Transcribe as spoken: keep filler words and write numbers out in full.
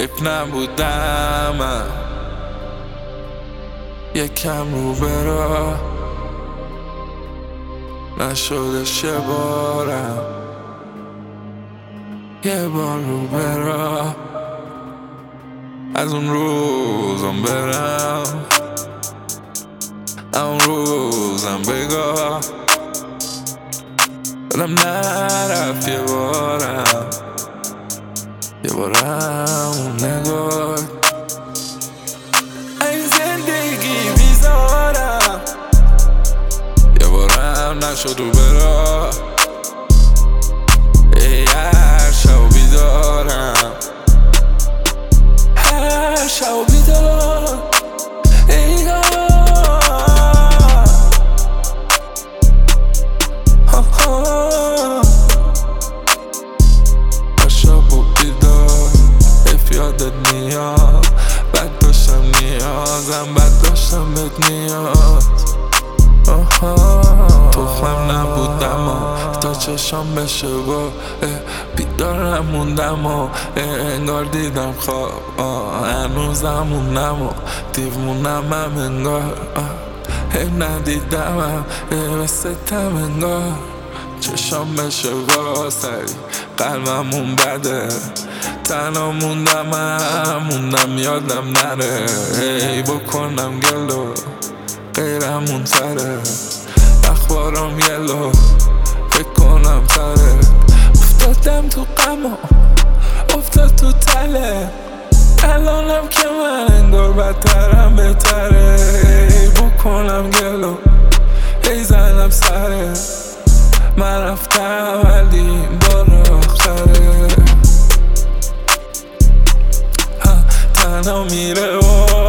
حیف نبودم من یکم رو برا نشدش یه بارم یه بار رو برا از اون روزم برم اون روزم بگاه دلم نرفت یه بارم یه بارم اون نگاه این زندگی بیزارم یه بارم نشد رو برا ای هر شب بیدارم هر شب بیدار ای یادت میاد بد داشتم نیازم بد داشتم بهت نیاز تخمم نبودم و تا چشام بشه با بیدارم موندم و انگار دیدم خواب هنوزم موندم و دیوونم هم انگار هم ندیدمم مثل تم انگار چشام بشه با سری قلبمون بده تنها موندم هم موندم یادم نره ای بکنم گلو غیرمون تره اخبارم یلو فکر کنم تره افتادم تو غما افتاد تو تله الانم که من انگار بدترم بهتره ای بکنم گلو ای زنم سره من رفتم ولی این بار آخره تنها میره و